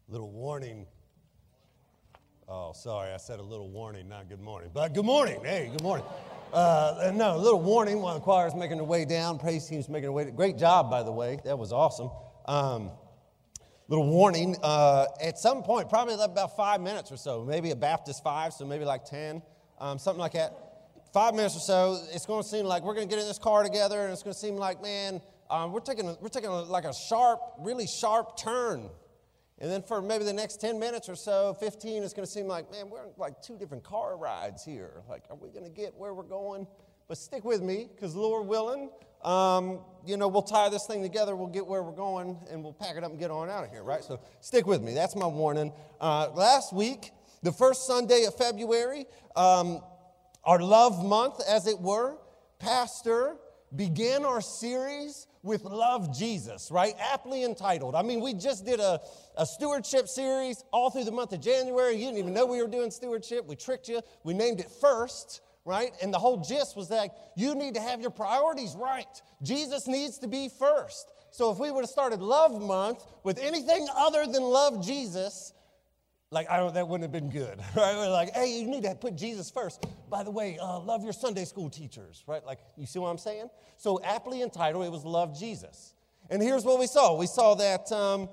Little warning. Oh, sorry, I said a little warning, not good morning. But good morning. Hey, good morning. No, a little warning while the choir's making their way down. Praise team's making their way down. Great job, by the way. That was awesome. Little warning. At some point, probably about 5 minutes or so, maybe a Baptist 5, so maybe like 10, something like that. 5 minutes or so, it's going to seem like we're going to get in this car together, and it's going to seem like, man, we're taking like a really sharp turn. And then for maybe the next 10 minutes or so, 15, it's going to seem like, man, we're like two different car rides here. Like, are we going to get where we're going? But stick with me, because Lord willing, we'll tie this thing together, we'll get where we're going, and we'll pack it up and get on out of here, right? So stick with me. That's my warning. Last week, the first Sunday of February, our love month, as it were, Pastor began our series with Love Jesus, right? Aptly entitled. I mean, we just did a stewardship series all through the month of January. You didn't even know we were doing stewardship. We tricked you. We named it First, right? And the whole gist was that you need to have your priorities right. Jesus needs to be first. So if we would have started Love Month with anything other than love Jesus, that wouldn't have been good, right? We're like, hey, you need to put Jesus first. By the way, love your Sunday school teachers, right? Like, you see what I'm saying? So aptly entitled, it was Love Jesus. And here's what we saw. We saw that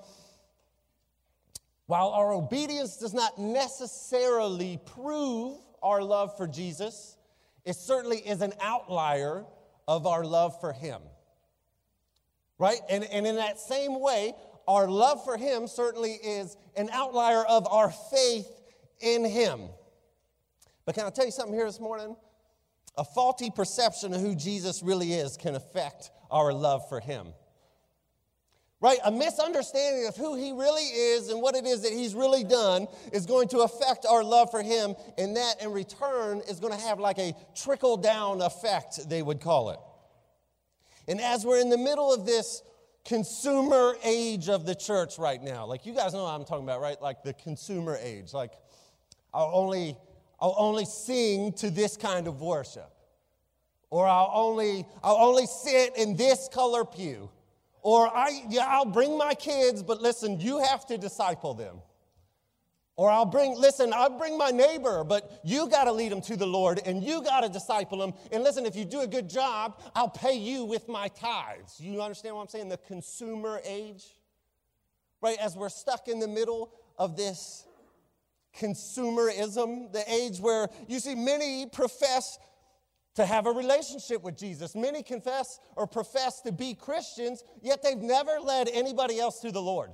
while our obedience does not necessarily prove our love for Jesus, it certainly is an outlier of our love for him, right? And in that same way, our love for him certainly is an outlier of our faith in him. But can I tell you something here this morning? A faulty perception of who Jesus really is can affect our love for him. Right? A misunderstanding of who he really is and what it is that he's really done is going to affect our love for him, and that in return is going to have like a trickle-down effect, they would call it. And as we're in the middle of this consumer age of the church right now. Like, you guys know what I'm talking about, right? Like the consumer age. Like, I'll only sing to this kind of worship. Or I'll only sit in this color pew. Or I'll bring my kids, but listen, you have to disciple them. Or I'll bring my neighbor, but you got to lead them to the Lord, and you got to disciple them. And listen, if you do a good job, I'll pay you with my tithes. You understand what I'm saying? The consumer age, right? As we're stuck in the middle of this consumerism, the age where you see many profess to have a relationship with Jesus. Many confess or profess to be Christians, yet they've never led anybody else to the Lord.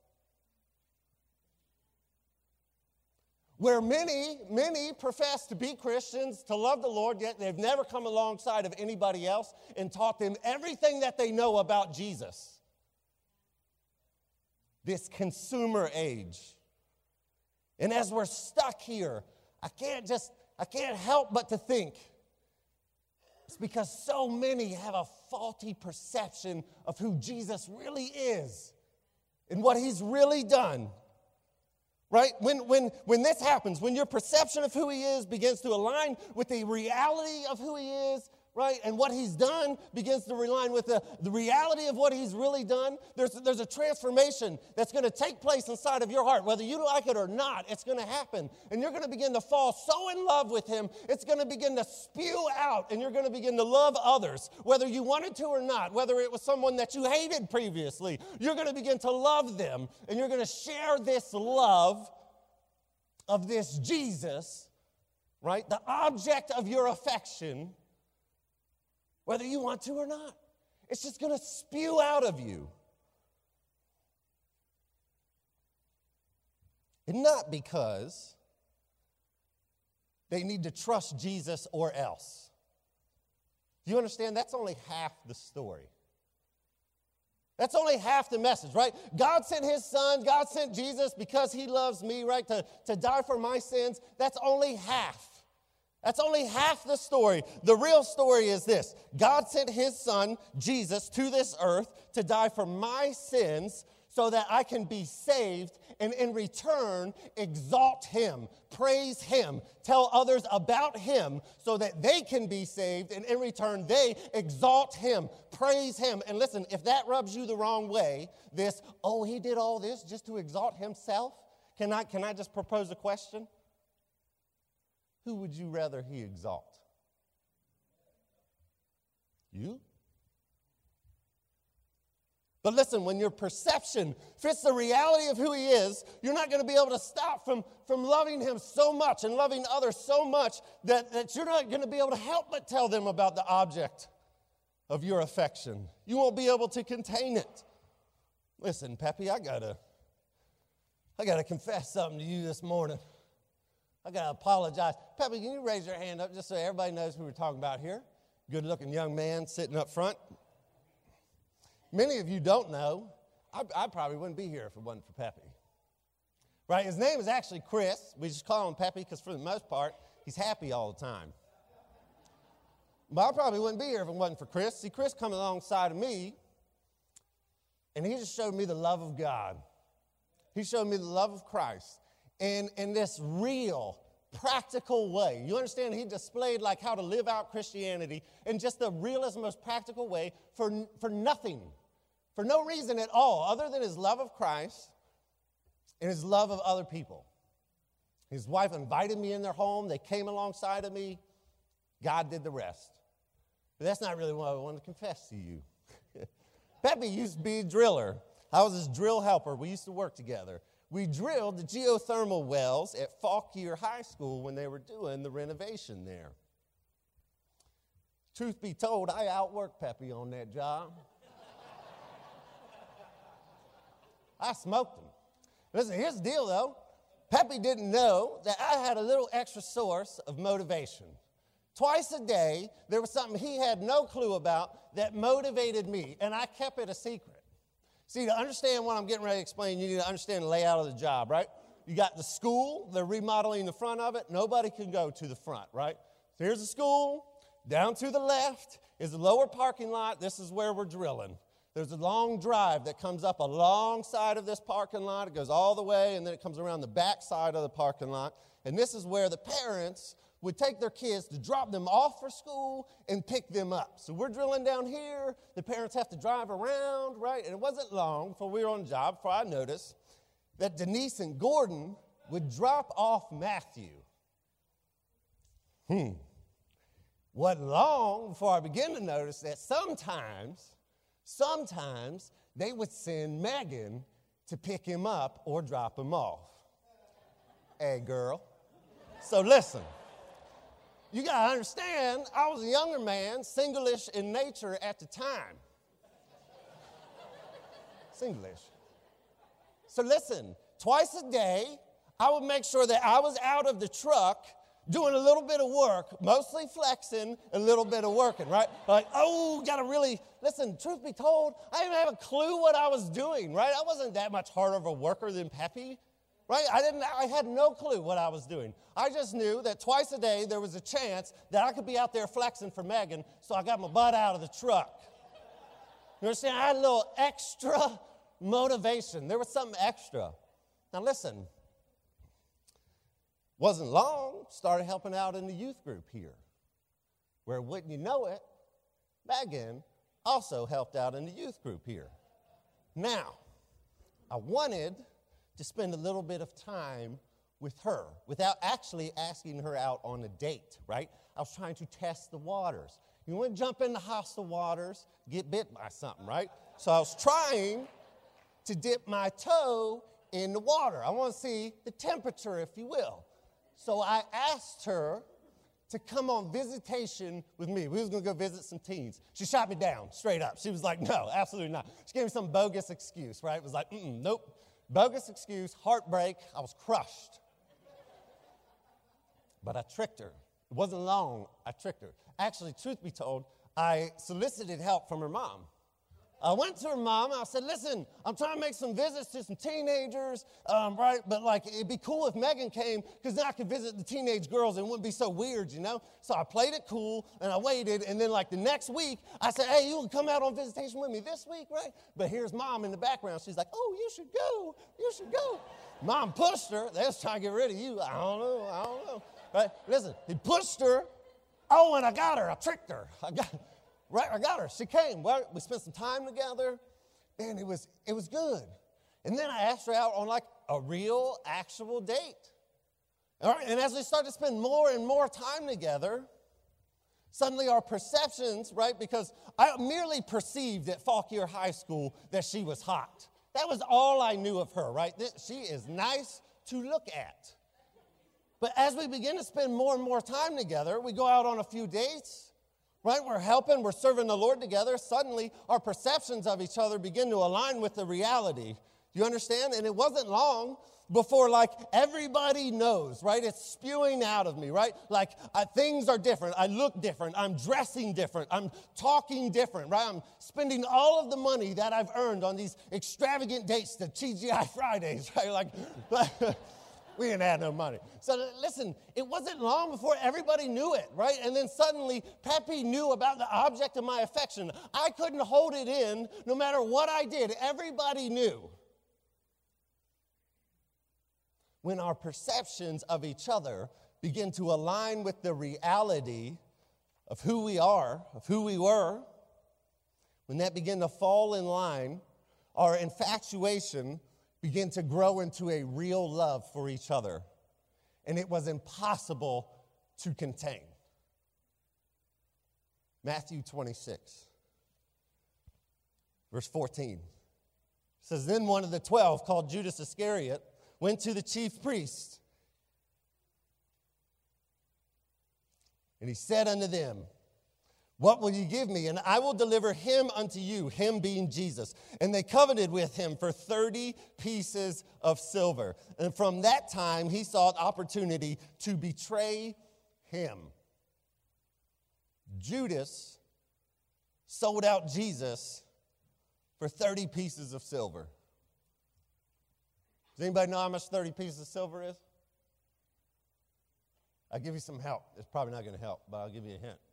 Where many profess to be Christians, to love the Lord, yet they've never come alongside of anybody else and taught them everything that they know about Jesus. This consumer age. And as we're stuck here, I can't help but to think it's because so many have a faulty perception of who Jesus really is and what he's really done. Right? When this happens, when your perception of who he is begins to align with the reality of who he is, right, and what he's done begins to align with the reality of what he's really done, there's a transformation that's going to take place inside of your heart. Whether you like it or not, it's going to happen. And you're going to begin to fall so in love with him, it's going to begin to spew out, and you're going to begin to love others, whether you wanted to or not, whether it was someone that you hated previously. You're going to begin to love them, and you're going to share this love of this Jesus, right, the object of your affection, whether you want to or not. It's just going to spew out of you. And not because they need to trust Jesus or else. Do you understand? That's only half the story. That's only half the message, right? God sent his son, God sent Jesus because he loves me, right, to die for my sins. That's only half. That's only half the story. The real story is this. God sent his son, Jesus, to this earth to die for my sins so that I can be saved and in return, exalt him, praise him, tell others about him so that they can be saved, and in return, they exalt him, praise him. And listen, if that rubs you the wrong way, he did all this just to exalt himself, can I just propose a question? Who would you rather he exalt? You? But listen, when your perception fits the reality of who he is, you're not going to be able to stop from loving him so much and loving others so much that you're not going to be able to help but tell them about the object of your affection. You won't be able to contain it. Listen, Peppy, I gotta confess something to you this morning. I got to apologize. Peppy, can you raise your hand up just so everybody knows who we're talking about here? Good-looking young man sitting up front. Many of you don't know, I probably wouldn't be here if it wasn't for Peppy. Right? His name is actually Chris. We just call him Peppy because for the most part, he's happy all the time. But I probably wouldn't be here if it wasn't for Chris. See, Chris come alongside of me, and he just showed me the love of God. He showed me the love of Christ. And in this real, practical way. You understand? He displayed like how to live out Christianity in just the realest, most practical way for nothing, for no reason at all, other than his love of Christ and his love of other people. His wife invited me in their home. They came alongside of me. God did the rest. But that's not really what I want to confess to you. Peppy used to be a driller. I was his drill helper. We used to work together. We drilled the geothermal wells at Fauquier High School when they were doing the renovation there. Truth be told, I outworked Peppy on that job. I smoked him. Listen, here's the deal, though. Peppy didn't know that I had a little extra source of motivation. Twice a day, there was something he had no clue about that motivated me, and I kept it a secret. See, to understand what I'm getting ready to explain, you need to understand the layout of the job, right? You got the school, they're remodeling the front of it. Nobody can go to the front, right? So here's the school. Down to the left is the lower parking lot. This is where we're drilling. There's a long drive that comes up alongside of this parking lot. It goes all the way, and then it comes around the back side of the parking lot. And this is where the parents would take their kids to drop them off for school and pick them up. So we're drilling down here. The parents have to drive around, right? And it wasn't long before we were on the job before I noticed that Denise and Gordon would drop off Matthew. Wasn't long before I began to notice that sometimes they would send Megan to pick him up or drop him off. Hey, girl. So listen. You got to understand, I was a younger man, single-ish in nature at the time. Single-ish. So listen, twice a day, I would make sure that I was out of the truck doing a little bit of work, mostly flexing, a little bit of working, right? Like, got to really, listen, truth be told, I didn't have a clue what I was doing, right? I wasn't that much harder of a worker than Peppy. Right? I had no clue what I was doing. I just knew that twice a day there was a chance that I could be out there flexing for Megan, so I got my butt out of the truck. You understand? I had a little extra motivation. There was something extra. Now listen, wasn't long, started helping out in the youth group here, where wouldn't you know it, Megan also helped out in the youth group here. Now, I wanted to spend a little bit of time with her without actually asking her out on a date, right? I was trying to test the waters. You want to jump into hostile waters, get bit by something, right? So I was trying to dip my toe in the water. I want to see the temperature, if you will. So I asked her to come on visitation with me. We was going to go visit some teens. She shot me down straight up. She was like, no, absolutely not. She gave me some bogus excuse, right? It was like, nope. Bogus excuse, heartbreak. I was crushed. But I tricked her. It wasn't long, I tricked her. Actually, truth be told, I solicited help from her mom. I went to her mom, and I said, listen, I'm trying to make some visits to some teenagers, right? But, it'd be cool if Megan came, because then I could visit the teenage girls, and it wouldn't be so weird, you know? So I played it cool, and I waited, and then, the next week, I said, hey, you will come out on visitation with me this week, right? But here's Mom in the background. She's like, oh, you should go. You should go. Mom pushed her. They was trying to get rid of you. I don't know. Right? Listen, he pushed her. Oh, and I got her. I tricked her. I got her. She came. Well, we spent some time together, and it was good. And then I asked her out on like a real, actual date. All right? And as we started to spend more and more time together, suddenly our perceptions, right? Because I merely perceived at Fauquier High School that she was hot. That was all I knew of her, right? She is nice to look at. But as we begin to spend more and more time together, we go out on a few dates, right? We're helping, we're serving the Lord together. Suddenly, our perceptions of each other begin to align with the reality. Do you understand? And it wasn't long before, like, everybody knows, right? It's spewing out of me, right? Like, things are different. I look different. I'm dressing different. I'm talking different, right? I'm spending all of the money that I've earned on these extravagant dates to TGI Fridays, right? Like we didn't have no money. So listen, it wasn't long before everybody knew it, right? And then suddenly, Pepe knew about the object of my affection. I couldn't hold it in no matter what I did. Everybody knew. When our perceptions of each other begin to align with the reality of who we are, of who we were, when that began to fall in line, our infatuation began to grow into a real love for each other. And it was impossible to contain. Matthew 26, verse 14. Says, then one of the 12, called Judas Iscariot, went to the chief priest, and he said unto them, what will you give me? And I will deliver him unto you, him being Jesus. And they coveted with him for 30 pieces of silver. And from that time, he sought opportunity to betray him. Judas sold out Jesus for 30 pieces of silver. Does anybody know how much 30 pieces of silver is? I'll give you some help. It's probably not going to help, but I'll give you a hint.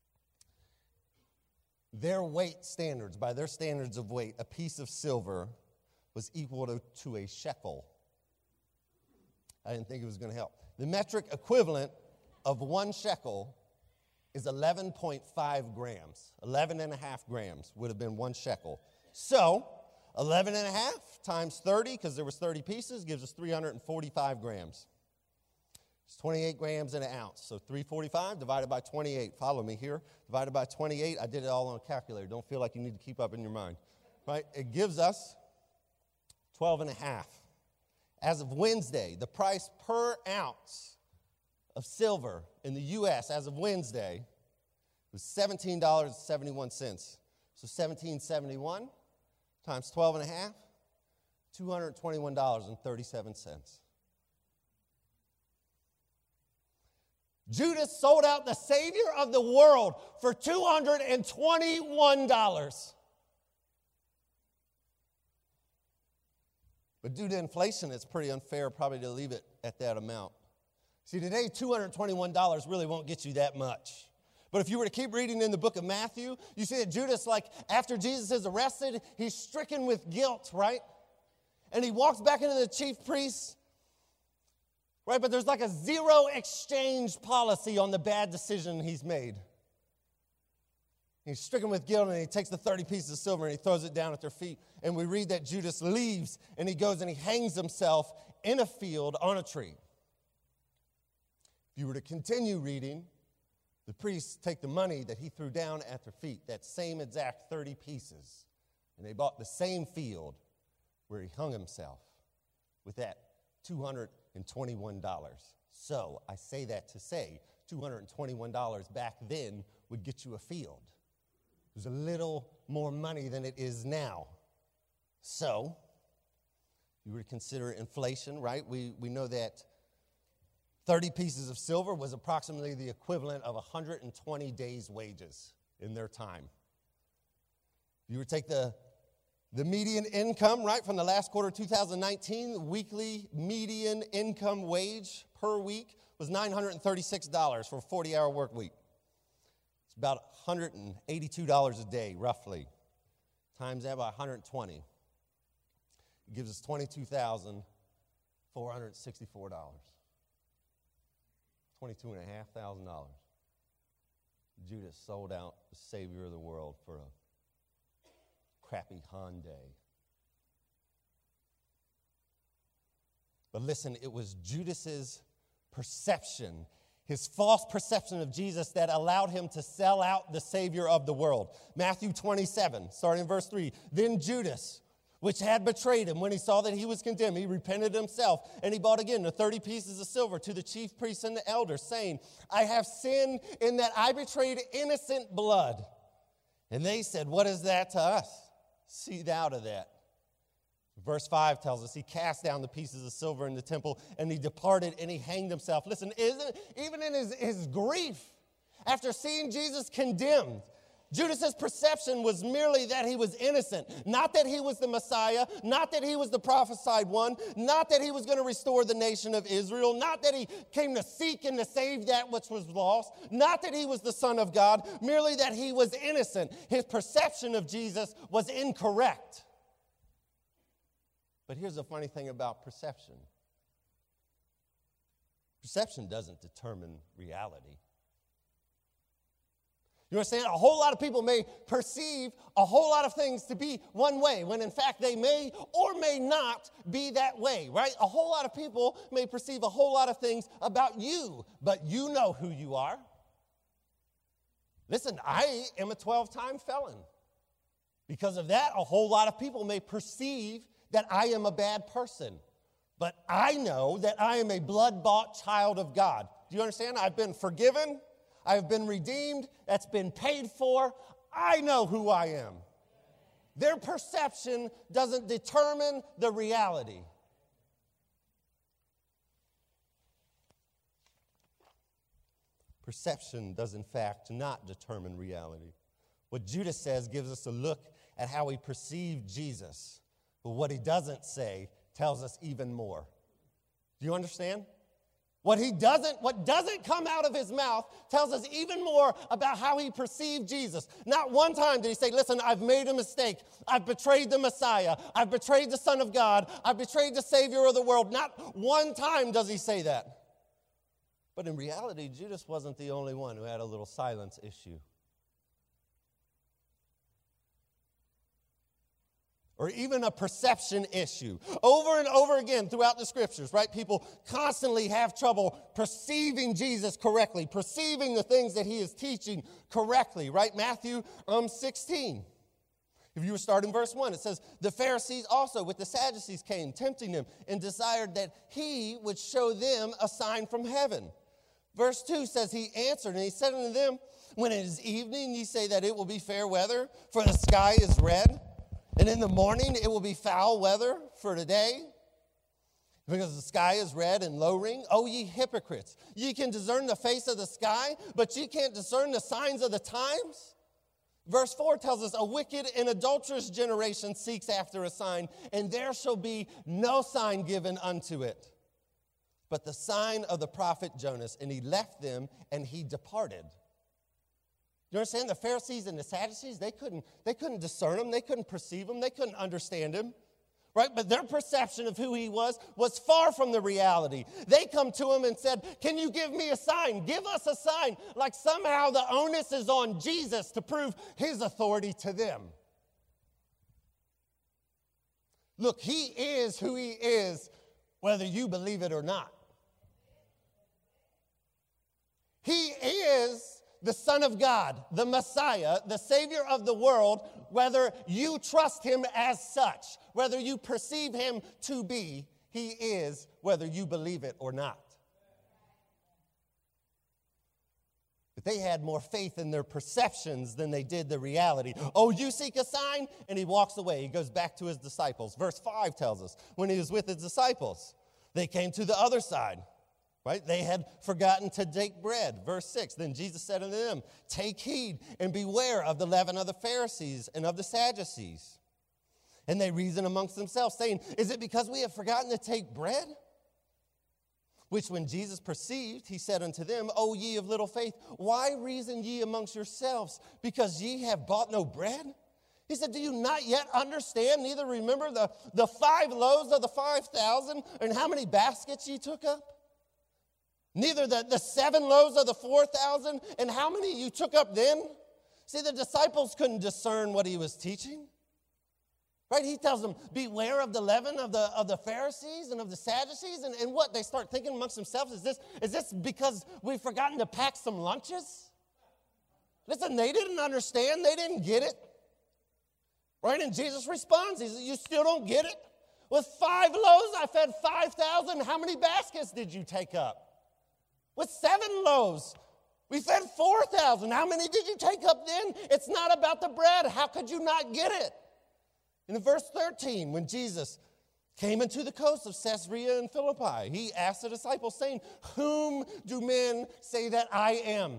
Their weight standards, by their standards of weight, a piece of silver was equal to a shekel. I didn't think it was going to help. The metric equivalent of 1 shekel is 11.5 grams. 11.5 grams would have been 1 shekel. So 11.5 times 30, because there was 30 pieces, gives us 345 grams. It's 28 grams in an ounce. So 345 divided by 28. Follow me here. Divided by 28. I did it all on a calculator. Don't feel like you need to keep up in your mind. Right? It gives us 12.5. As of Wednesday, the price per ounce of silver in the U.S. as of Wednesday was $17.71. So $17.71 times 12.5, $221.37. Judas sold out the Savior of the world for $221. But due to inflation, it's pretty unfair probably to leave it at that amount. See, today, $221 really won't get you that much. But if you were to keep reading in the book of Matthew, you see that Judas, like, after Jesus is arrested, he's stricken with guilt, right? And he walks back into the chief priests, right? But there's like a zero exchange policy on the bad decision he's made. He's stricken with guilt, and he takes the 30 pieces of silver and he throws it down at their feet. And we read that Judas leaves, and he goes and he hangs himself in a field on a tree. If you were to continue reading, the priests take the money that he threw down at their feet, that same exact 30 pieces, and they bought the same field where he hung himself with that $221. So I say that to say $221 back then would get you a field. It was a little more money than it is now. So you were to consider inflation, right? We know that 30 pieces of silver was approximately the equivalent of 120 days' wages in their time. You would take the median income, right, from the last quarter of 2019, the weekly median income wage per week was $936 for a 40-hour work week. It's about $182 a day, roughly. Times that by 120. It gives us $22,000 $464. $22,500. Judas sold out the Savior of the world for a crappy Hyundai. But listen, it was Judas's perception, his false perception of Jesus, that allowed him to sell out the Savior of the world. Matthew 27, starting in verse 3. Then Judas, which had betrayed him, when he saw that he was condemned, he repented himself, and he bought again the 30 pieces of silver to the chief priests and the elders, saying, I have sinned in that I betrayed innocent blood. And they said, what is that to us? See thou to that. Verse 5 tells us he cast down the pieces of silver in the temple, and he departed and he hanged himself. Listen, even in his grief, after seeing Jesus condemned, Judas's perception was merely that he was innocent, not that he was the Messiah, not that he was the prophesied one, not that he was going to restore the nation of Israel, not that he came to seek and to save that which was lost, not that he was the Son of God, merely that he was innocent. His perception of Jesus was incorrect. But here's the funny thing about perception. Perception doesn't determine reality. You understand? A whole lot of people may perceive a whole lot of things to be one way, when in fact they may or may not be that way, right? A whole lot of people may perceive a whole lot of things about you, but you know who you are. Listen, I am a 12-time felon. Because of that, a whole lot of people may perceive that I am a bad person. But I know that I am a blood-bought child of God. Do you understand? I've been forgiven. I've been redeemed. That's been paid for. I know who I am. Their perception doesn't determine the reality. Perception does, in fact, not determine reality. What Judas says gives us a look at how he perceived Jesus. But what he doesn't say tells us even more. Do you understand? What doesn't come out of his mouth tells us even more about how he perceived Jesus. Not one time did he say, listen, I've made a mistake. I've betrayed the Messiah. I've betrayed the Son of God. I've betrayed the Savior of the world. Not one time does he say that. But in reality, Judas wasn't the only one who had a little silence issue. Or even a perception issue. Over and over again throughout the scriptures, right? People constantly have trouble perceiving Jesus correctly, perceiving the things that he is teaching correctly, right? Matthew 16. If you were starting verse 1, it says, the Pharisees also with the Sadducees came, tempting him, and desired that he would show them a sign from heaven. Verse 2 says, he answered, and he said unto them, when it is evening, ye say that it will be fair weather, for the sky is red. And in the morning, it will be foul weather for today, because the sky is red and lowering. O ye hypocrites, ye can discern the face of the sky, but ye can't discern the signs of the times. Verse 4 tells us, a wicked and adulterous generation seeks after a sign, and there shall be no sign given unto it, but the sign of the prophet Jonas. And he left them, and he departed. You understand? The Pharisees and the Sadducees, they couldn't discern him. They couldn't perceive him. They couldn't understand him. Right? But their perception of who he was far from the reality. They come to him and said, can you give me a sign? Give us a sign. Like somehow the onus is on Jesus to prove his authority to them. Look, he is who he is, whether you believe it or not. He is the Son of God, the Messiah, the Savior of the world, whether you trust him as such, whether you perceive him to be, he is, whether you believe it or not. But they had more faith in their perceptions than they did the reality. Oh, you seek a sign? And he walks away. He goes back to his disciples. Verse 5 tells us, when he was with his disciples, they came to the other side. Right? They had forgotten to take bread. Verse 6, then Jesus said unto them, take heed and beware of the leaven of the Pharisees and of the Sadducees. And they reasoned amongst themselves, saying, is it because we have forgotten to take bread? Which when Jesus perceived, he said unto them, O ye of little faith, why reason ye amongst yourselves, because ye have bought no bread? He said, do you not yet understand, neither remember the 5 loaves of the 5,000 and how many baskets you took up? Neither the 7 loaves of the 4,000 and how many you took up then? See, the disciples couldn't discern what he was teaching. Right? He tells them, beware of the leaven of the Pharisees and of the Sadducees. And what? They start thinking amongst themselves, is this because we've forgotten to pack some lunches? Listen, they didn't understand. They didn't get it. Right? And Jesus responds. He says, you still don't get it? With 5 loaves, I fed 5,000. How many baskets did you take up? With 7 loaves, we fed 4,000. How many did you take up then? It's not about the bread. How could you not get it? In verse 13, when Jesus came into the coast of Caesarea and Philippi, he asked the disciples, saying, whom do men say that I am?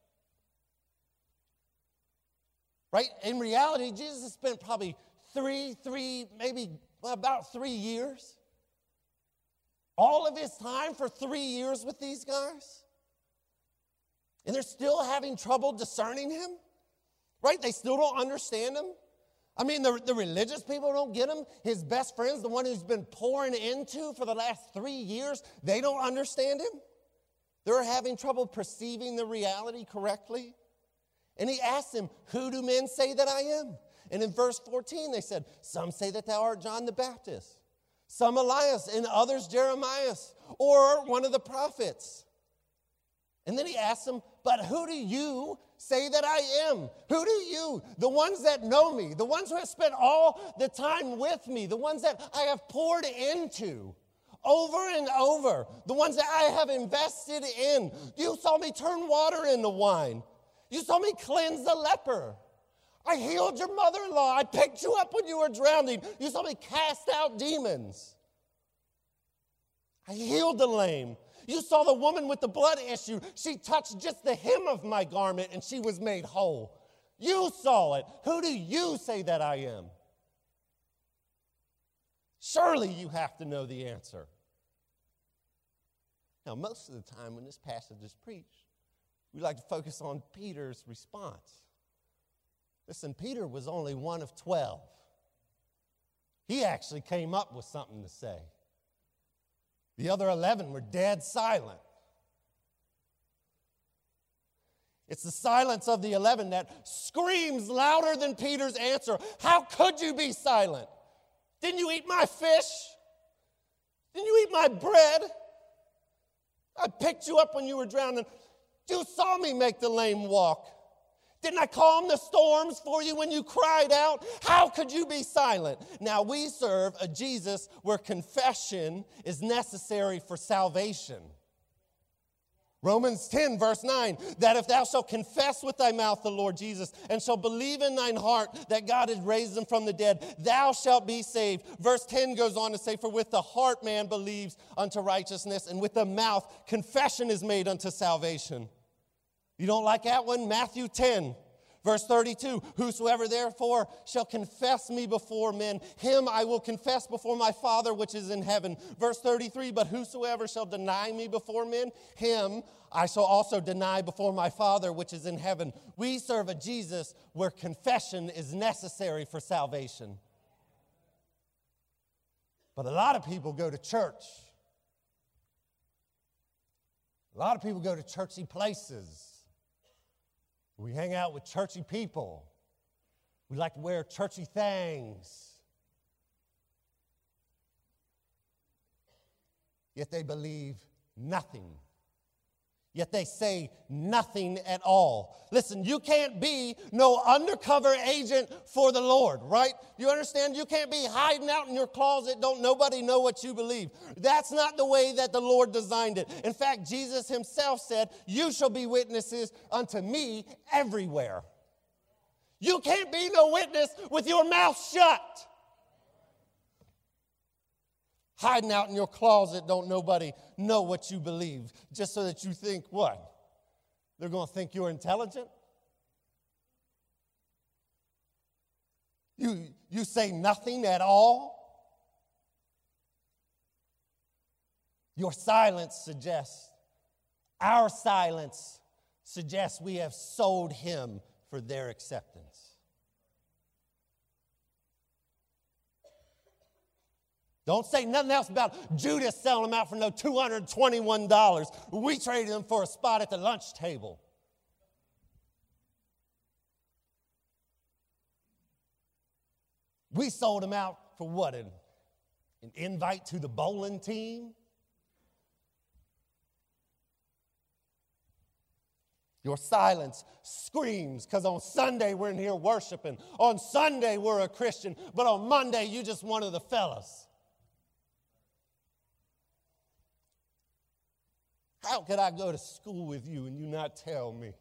Right? In reality, Jesus spent probably maybe about 3 years. All of his time for 3 years with these guys. And they're still having trouble discerning him. Right? They still don't understand him. I mean, the religious people don't get him. His best friends, the one who's been pouring into for the last 3 years, they don't understand him. They're having trouble perceiving the reality correctly. And he asked them, who do men say that I am? And in verse 14, they said, some say that thou art John the Baptist, some Elias, and others Jeremiah, or one of the prophets. And then he asked them, but who do you say that I am? Who do you, the ones that know me, the ones who have spent all the time with me, the ones that I have poured into over and over, the ones that I have invested in. You saw me turn water into wine. You saw me cleanse the leper. I healed your mother-in-law. I picked you up when you were drowning. You saw me cast out demons. I healed the lame. You saw the woman with the blood issue. She touched just the hem of my garment and she was made whole. You saw it. Who do you say that I am? Surely you have to know the answer. Now, most of the time when this passage is preached, we like to focus on Peter's response. Listen, Peter was only one of 12. He actually came up with something to say. The other 11 were dead silent. It's the silence of the 11 that screams louder than Peter's answer. How could you be silent? Didn't you eat my fish? Didn't you eat my bread? I picked you up when you were drowning. You saw me make the lame walk. Didn't I calm the storms for you when you cried out? How could you be silent? Now we serve a Jesus where confession is necessary for salvation. Romans 10, verse 9, that if thou shalt confess with thy mouth the Lord Jesus, and shalt believe in thine heart that God had raised him from the dead, thou shalt be saved. Verse 10 goes on to say, for with the heart man believes unto righteousness, and with the mouth confession is made unto salvation. You don't like that one? Matthew 10. Verse 32, whosoever therefore shall confess me before men, him I will confess before my Father which is in heaven. Verse 33, but whosoever shall deny me before men, him I shall also deny before my Father which is in heaven. We serve a Jesus where confession is necessary for salvation. But a lot of people go to church. A lot of people go to churchy places. We hang out with churchy people. We like to wear churchy things. Yet they believe nothing. Yet they say nothing at all. Listen, you can't be no undercover agent for the Lord, right? You understand? You can't be hiding out in your closet, don't nobody know what you believe. That's not the way that the Lord designed it. In fact, Jesus himself said, you shall be witnesses unto me everywhere. You can't be no witness with your mouth shut. Hiding out in your closet, don't nobody know what you believe, just so that you think what? They're going to think you're intelligent? You say nothing at all? Your silence suggests, our silence suggests we have sold him for their acceptance. Don't say nothing else about Judas selling them out for no $221. We traded them for a spot at the lunch table. We sold them out for what? An invite to the bowling team? Your silence screams, because on Sunday we're in here worshiping. On Sunday we're a Christian, but on Monday you just one of the fellas. How could I go to school with you and you not tell me?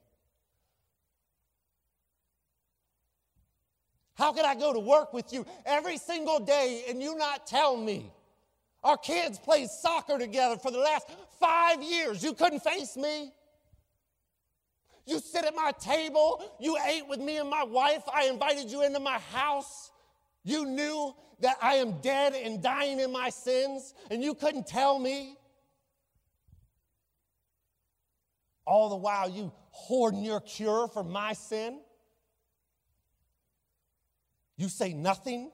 How could I go to work with you every single day and you not tell me? Our kids played soccer together for the last 5 years. You couldn't face me. You sit at my table. You ate with me and my wife. I invited you into my house. You knew that I am dead and dying in my sins, and you couldn't tell me. All the while you hoarding your cure for my sin. You say nothing.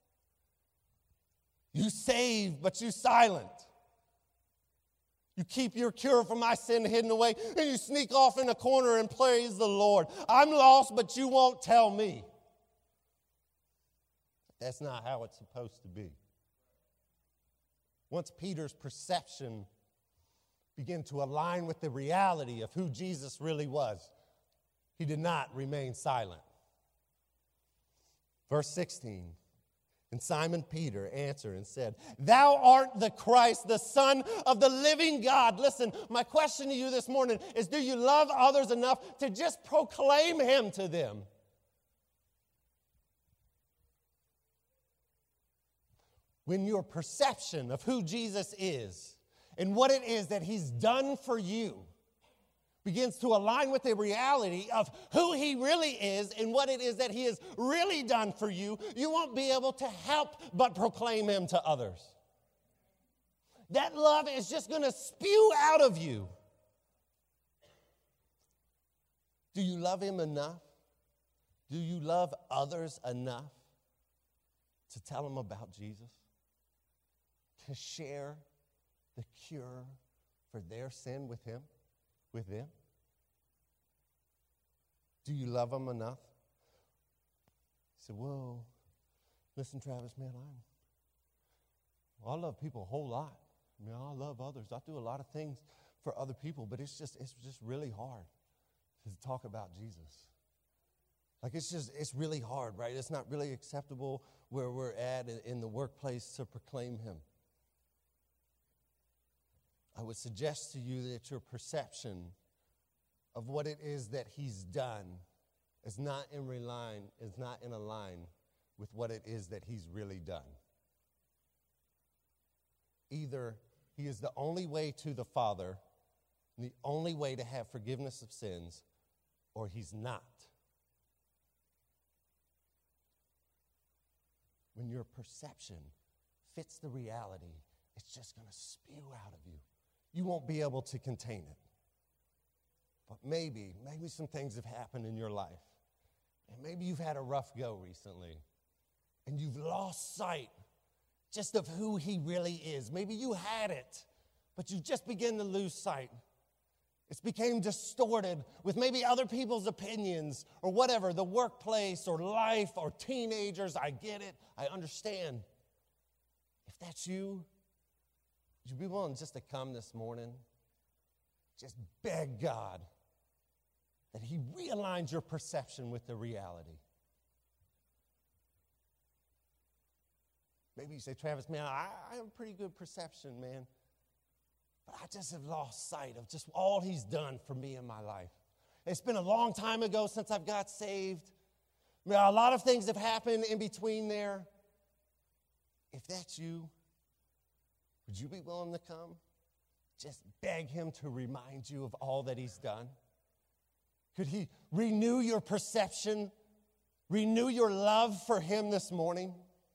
You save, but you silent. You keep your cure for my sin hidden away, and you sneak off in a corner and praise the Lord. I'm lost, but you won't tell me. That's not how it's supposed to be. Once Peter's perception began to align with the reality of who Jesus really was, he did not remain silent. Verse 16, and Simon Peter answered and said, "Thou art the Christ, the Son of the living God." Listen, my question to you this morning is, do you love others enough to just proclaim him to them? When your perception of who Jesus is and what it is that he's done for you begins to align with the reality of who he really is and what it is that he has really done for you, you won't be able to help but proclaim him to others. That love is just going to spew out of you. Do you love him enough? Do you love others enough to tell them about Jesus? To share the cure for their sin with him? With them? Do you love them enough? I said, well, listen, Travis, man, I love people a whole lot. I mean, I love others. I do a lot of things for other people, but it's just really hard to talk about Jesus. Like it's really hard, right? It's not really acceptable where we're at in the workplace to proclaim him. I would suggest to you that your perception of what it is that he's done is not in a line with what it is that he's really done. Either he is the only way to the Father, and the only way to have forgiveness of sins, or he's not. When your perception fits the reality, it's just going to spew out of you. You won't be able to contain it. But maybe some things have happened in your life. And maybe you've had a rough go recently. And you've lost sight just of who he really is. Maybe you had it, but you just begin to lose sight. It's became distorted with maybe other people's opinions or whatever, the workplace or life or teenagers. I get it. I understand. If that's you, would you be willing just to come this morning? Just beg God that he realigns your perception with the reality. Maybe you say, Travis, man, I have a pretty good perception, man. But I just have lost sight of just all he's done for me in my life. It's been a long time ago since I've got saved. I mean, a lot of things have happened in between there. If that's you, would you be willing to come? Just beg him to remind you of all that he's done. Could he renew your perception, renew your love for him this morning?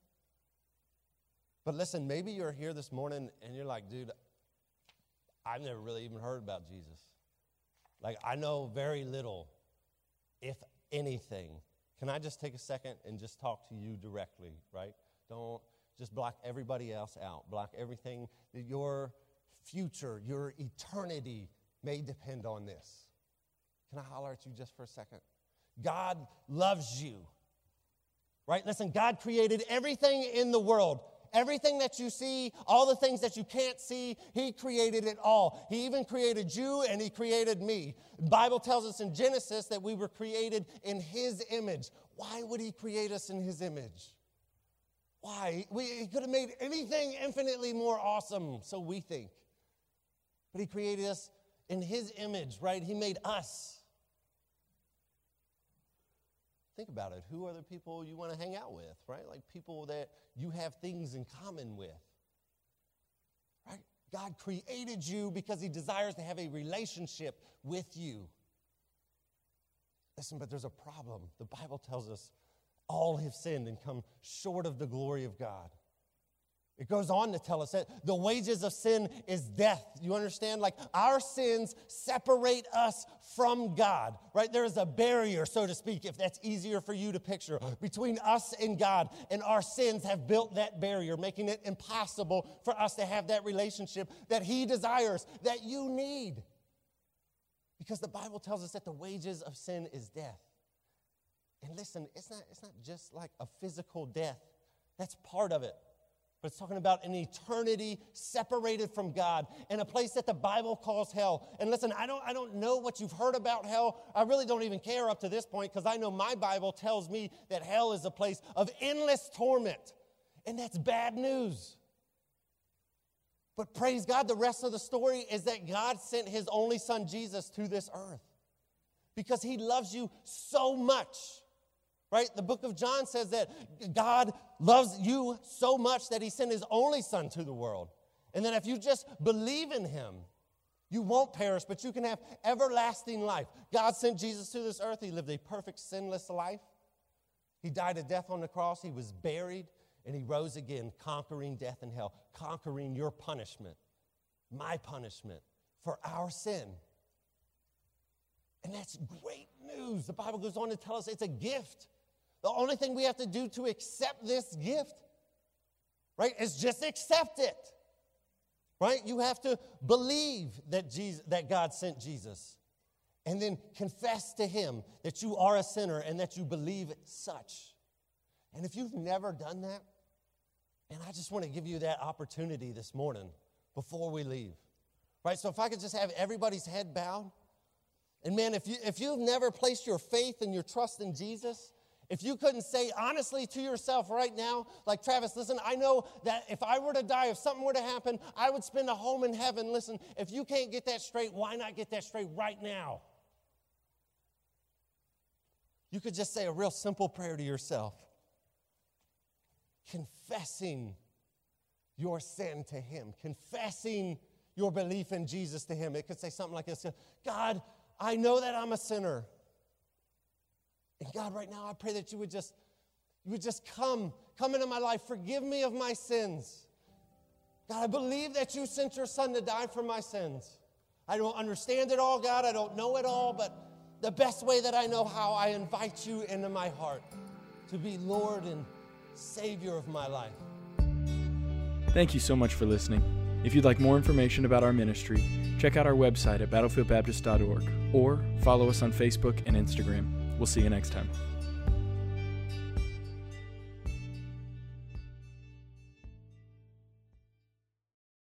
But listen, maybe you're here this morning and you're like, dude, I've never really even heard about Jesus. Like, I know very little, if anything. Can I just take a second and just talk to you directly, right? Don't Just block everybody else out. Block everything that your future, your eternity may depend on this. Can I holler at you just for a second? God loves you. Right? Listen, God created everything in the world. Everything that you see, all the things that you can't see, He created it all. He even created you and He created me. The Bible tells us in Genesis that we were created in His image. Why would He create us in His image? Why? He could have made anything infinitely more awesome, so we think. But He created us in His image, right? He made us. Think about it. Who are the people you want to hang out with, right? Like people that you have things in common with, right? God created you because He desires to have a relationship with you. Listen, but there's a problem. The Bible tells us all have sinned and come short of the glory of God. It goes on to tell us that the wages of sin is death. You understand? Like our sins separate us from God, right? There is a barrier, so to speak, if that's easier for you to picture, between us and God. And our sins have built that barrier, making it impossible for us to have that relationship that He desires, that you need. Because the Bible tells us that the wages of sin is death. And listen, it's not just like a physical death. That's part of it. But it's talking about an eternity separated from God in a place that the Bible calls hell. And listen, I don't know what you've heard about hell. I really don't even care up to this point because I know my Bible tells me that hell is a place of endless torment. And that's bad news. But praise God, the rest of the story is that God sent His only Son, Jesus, to this earth because He loves you so much. Right? The book of John says that God loves you so much that He sent His only Son to the world. And then if you just believe in Him, you won't perish, but you can have everlasting life. God sent Jesus to this earth. He lived a perfect, sinless life. He died a death on the cross. He was buried, and He rose again, conquering death and hell, conquering your punishment, my punishment for our sin. And that's great news. The Bible goes on to tell us it's a gift. The only thing we have to do to accept this gift, right, is just accept it, right? You have to believe that God sent Jesus and then confess to Him that you are a sinner and that you believe such. And if you've never done that, and I just want to give you that opportunity this morning before we leave, right? So if I could just have everybody's head bowed. And man, if you've never placed your faith and your trust in Jesus, if you couldn't say honestly to yourself right now, like, Travis, listen, I know that if I were to die, if something were to happen, I would spend a home in heaven. Listen, if you can't get that straight, why not get that straight right now? You could just say a real simple prayer to yourself, confessing your sin to Him, confessing your belief in Jesus to Him. It could say something like this: God, I know that I'm a sinner. And God, right now, I pray that you would just come into my life. Forgive me of my sins. God, I believe that you sent your Son to die for my sins. I don't understand it all, God. I don't know it all, but the best way that I know how, I invite you into my heart to be Lord and Savior of my life. Thank you so much for listening. If you'd like more information about our ministry, check out our website at battlefieldbaptist.org or follow us on Facebook and Instagram. We'll see you next time.